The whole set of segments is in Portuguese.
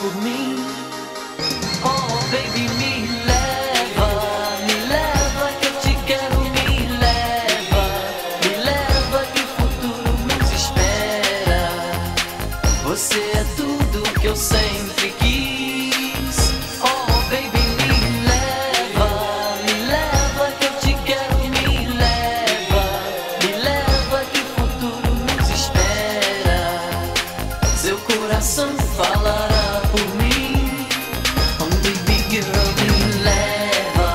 por mim. Oh baby, me leva que eu te quero. Me leva que o futuro nos espera. Você é tudo que eu sempre quis. Oh baby, me leva que eu te quero. Me leva que o futuro nos espera. Seu coração falará por mim. Oh baby girl, me leva.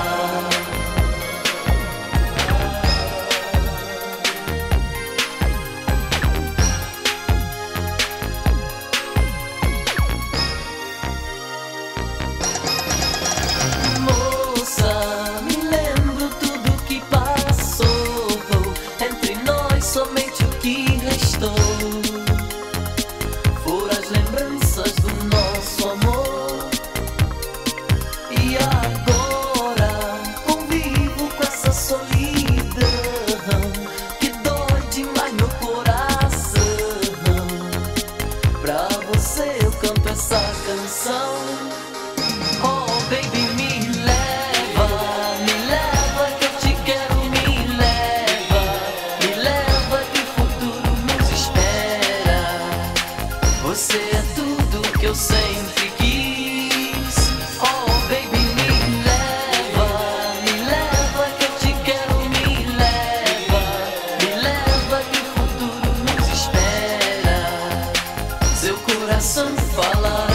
Moça, me lembro tudo que passou. Entre nós somente o que restou foram as lembranças do nosso amor. E agora convivo com essa solidão que dói demais meu coração. Pra você eu canto essa canção. Oh baby, me leva que eu te quero. Me leva que o futuro nos espera. Você é tudo que eu sempre quis. Oh baby, me leva que eu te quero. Me leva que o futuro nos espera. Seu coração fala